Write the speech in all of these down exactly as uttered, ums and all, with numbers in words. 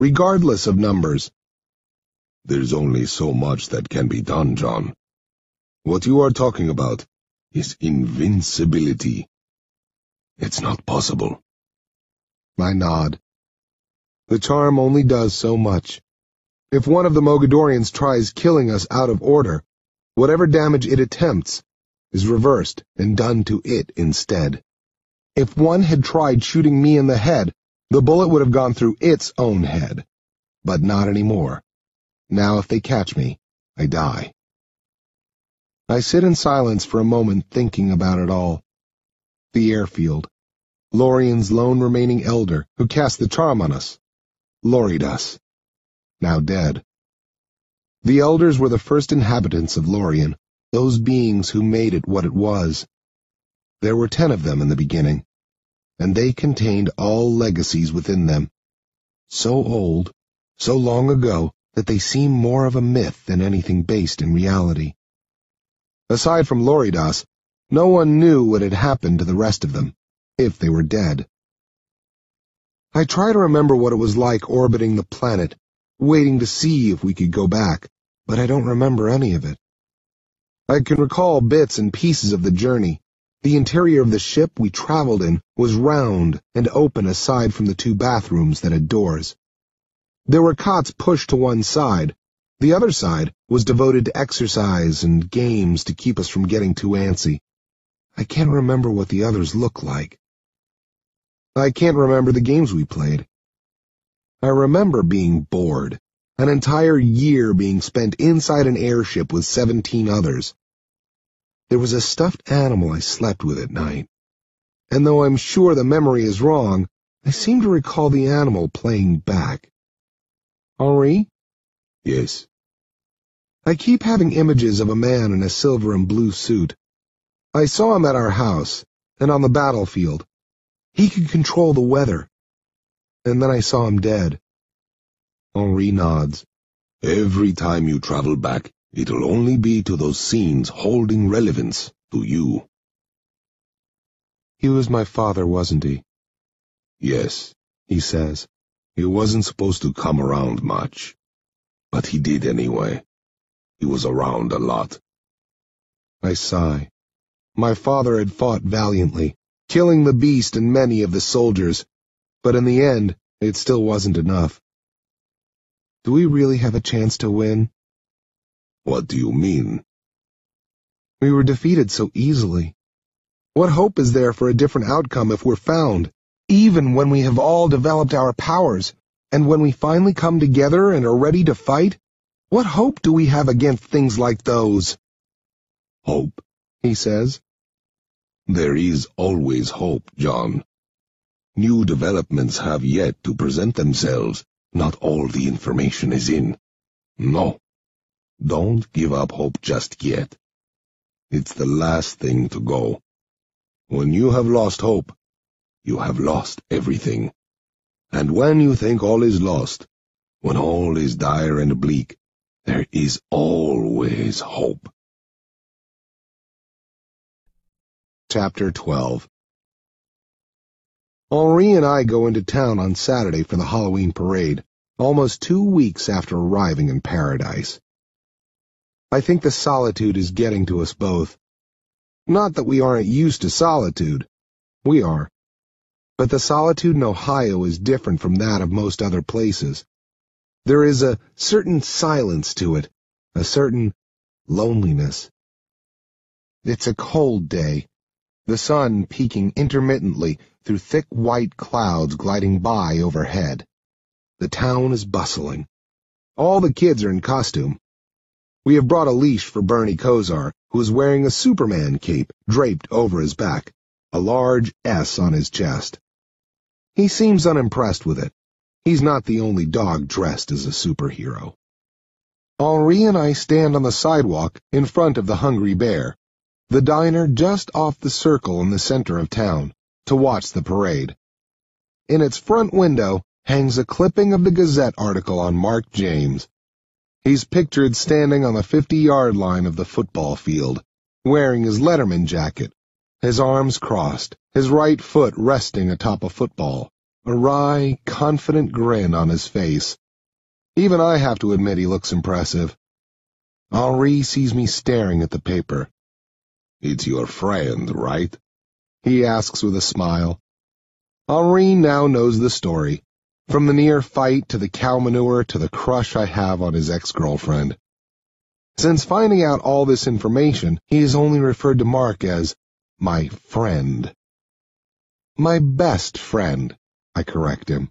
regardless of numbers. There's only so much that can be done, John. What you are talking about is invincibility. It's not possible. I nod. The charm only does so much. If one of the Mogadorians tries killing us out of order, whatever damage it attempts is reversed and done to it instead. If one had tried shooting me in the head, the bullet would have gone through its own head. But not anymore. Now if they catch me, I die. I sit in silence for a moment thinking about it all. The airfield. Lorien's lone remaining elder, who cast the charm on us. Loridas. Now dead. The elders were the first inhabitants of Lorien, those beings who made it what it was. There were ten of them in the beginning, and they contained all legacies within them. So old, so long ago, that they seem more of a myth than anything based in reality. Aside from Loridas, no one knew what had happened to the rest of them, if they were dead. I try to remember what it was like orbiting the planet, waiting to see if we could go back, but I don't remember any of it. I can recall bits and pieces of the journey. The interior of the ship we traveled in was round and open aside from the two bathrooms that had doors. There were cots pushed to one side. The other side was devoted to exercise and games to keep us from getting too antsy. I can't remember what the others look like. I can't remember the games we played. I remember being bored, an entire year being spent inside an airship with seventeen others. There was a stuffed animal I slept with at night, and though I'm sure the memory is wrong, I seem to recall the animal playing back. Henri? Yes. I keep having images of a man in a silver and blue suit. I saw him at our house, and on the battlefield. He could control the weather. And then I saw him dead. Henri nods. Every time you travel back, it'll only be to those scenes holding relevance to you. He was my father, wasn't he? Yes, he says. He wasn't supposed to come around much, but he did anyway. He was around a lot. I sigh. My father had fought valiantly, killing the beast and many of the soldiers, but in the end, it still wasn't enough. Do we really have a chance to win? What do you mean? We were defeated so easily. What hope is there for a different outcome if we're found, even when we have all developed our powers, and when we finally come together and are ready to fight? What hope do we have against things like those? Hope, he says. There is always hope, John. New developments have yet to present themselves. Not all the information is in. No. Don't give up hope just yet. It's the last thing to go. When you have lost hope, you have lost everything. And when you think all is lost, when all is dire and bleak, there is always hope. Chapter twelve. Henri and I go into town on Saturday for the Halloween parade, almost two weeks after arriving in paradise. I think the solitude is getting to us both. Not that we aren't used to solitude. We are. But the solitude in Ohio is different from that of most other places. There is a certain silence to it, a certain loneliness. It's a cold day, the sun peeking intermittently through thick white clouds gliding by overhead. The town is bustling. All the kids are in costume. We have brought a leash for Bernie Kosar, who is wearing a Superman cape draped over his back, a large S on his chest. He seems unimpressed with it. He's not the only dog dressed as a superhero. Henri and I stand on the sidewalk in front of the Hungry Bear, the diner just off the circle in the center of town, to watch the parade. In its front window hangs a clipping of the Gazette article on Mark James. He's pictured standing on the fifty-yard line of the football field, wearing his Letterman jacket, his arms crossed, his right foot resting atop a football, a wry, confident grin on his face. Even I have to admit he looks impressive. Henri sees me staring at the paper. It's your friend, right? He asks with a smile. Henri now knows the story, from the near fight to the cow manure to the crush I have on his ex-girlfriend. Since finding out all this information, he has only referred to Mark as my friend. My best friend, I correct him.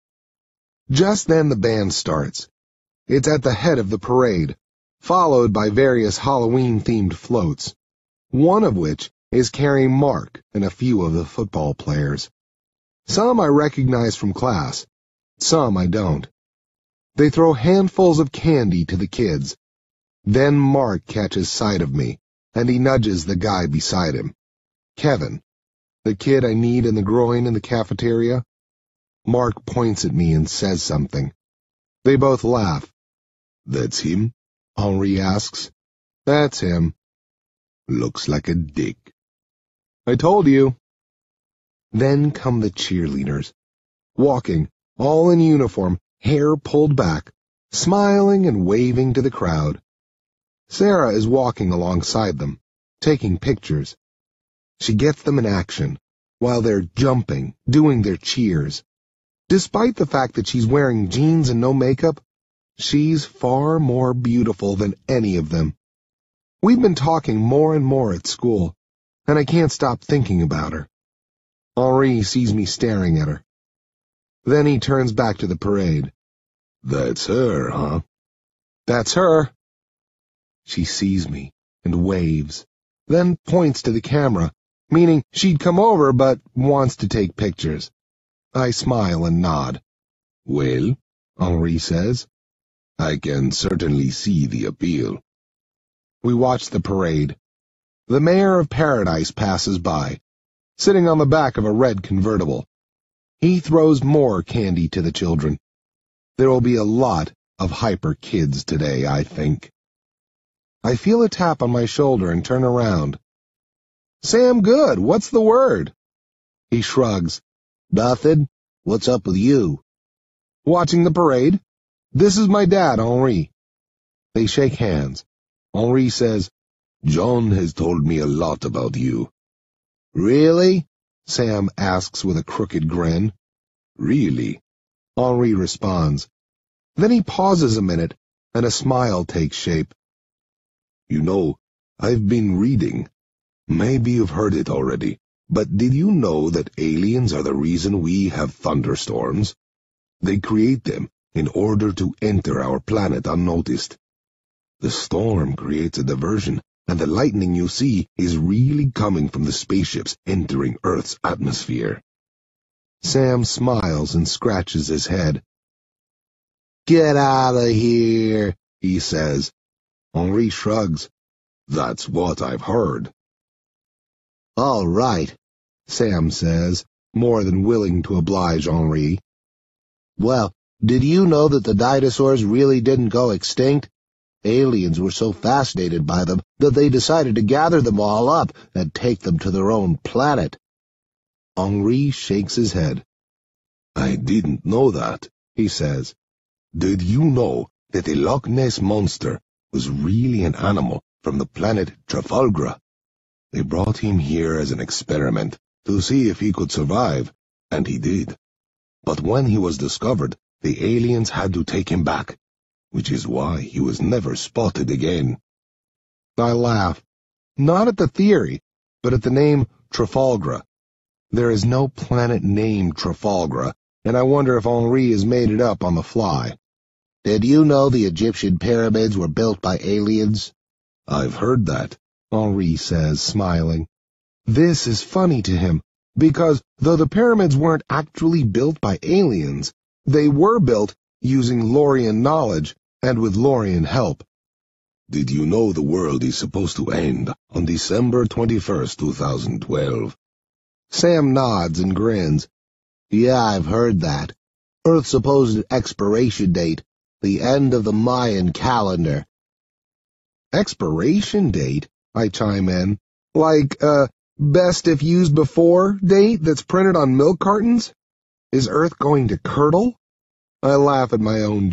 Just then the band starts. It's at the head of the parade, followed by various Halloween-themed floats, one of which is carrying Mark and a few of the football players. Some I recognize from class, some I don't. They throw handfuls of candy to the kids. Then Mark catches sight of me, and he nudges the guy beside him. Kevin, the kid I kneed in the groin in the cafeteria. Mark points at me and says something. They both laugh. That's him? Henri asks. That's him. Looks like a dick. I told you. Then come the cheerleaders, walking, all in uniform, hair pulled back, smiling and waving to the crowd. Sarah is walking alongside them, taking pictures. She gets them in action, while they're jumping, doing their cheers. Despite the fact that she's wearing jeans and no makeup, she's far more beautiful than any of them. We've been talking more and more at school, and I can't stop thinking about her. Henri sees me staring at her. Then he turns back to the parade. That's her, huh? That's her. She sees me and waves, then points to the camera, meaning she'd come over but wants to take pictures. I smile and nod. Well, Henri says, I can certainly see the appeal. We watch the parade. The mayor of Paradise passes by, sitting on the back of a red convertible. He throws more candy to the children. There will be a lot of hyper kids today, I think. I feel a tap on my shoulder and turn around. Sam Good, what's the word? He shrugs. Nothing. What's up with you? Watching the parade. This is my dad, Henri. They shake hands. Henri says, John has told me a lot about you. Really? Sam asks with a crooked grin. Really? Henri responds. Then he pauses a minute, and a smile takes shape. You know, I've been reading. Maybe you've heard it already, but did you know that aliens are the reason we have thunderstorms? They create them in order to enter our planet unnoticed. The storm creates a diversion, and the lightning you see is really coming from the spaceships entering Earth's atmosphere. Sam smiles and scratches his head. Get out of here, he says. Henri shrugs. That's what I've heard. All right, Sam says, more than willing to oblige Henri. Well, did you know that the dinosaurs really didn't go extinct? Aliens were so fascinated by them that they decided to gather them all up and take them to their own planet. Henri shakes his head. I didn't know that, he says. Did you know that the Loch Ness Monster was really an animal from the planet Trafalgar? They brought him here as an experiment to see if he could survive, and he did. But when he was discovered, the aliens had to take him back, which is why he was never spotted again. I laugh, not at the theory, but at the name Trafalgar. There is no planet named Trafalgar, and I wonder if Henri has made it up on the fly. Did you know the Egyptian pyramids were built by aliens? I've heard that, Henri says, smiling. This is funny to him, because though the pyramids weren't actually built by aliens, they were built using Lorian knowledge and with Lorian help. Did you know the world is supposed to end on December twenty-first, two thousand twelve? Sam nods and grins. Yeah, I've heard that. Earth's supposed expiration date, the end of the Mayan calendar. Expiration date? I chime in. Like, uh, best if used before date that's printed on milk cartons? Is Earth going to curdle? I laugh at my own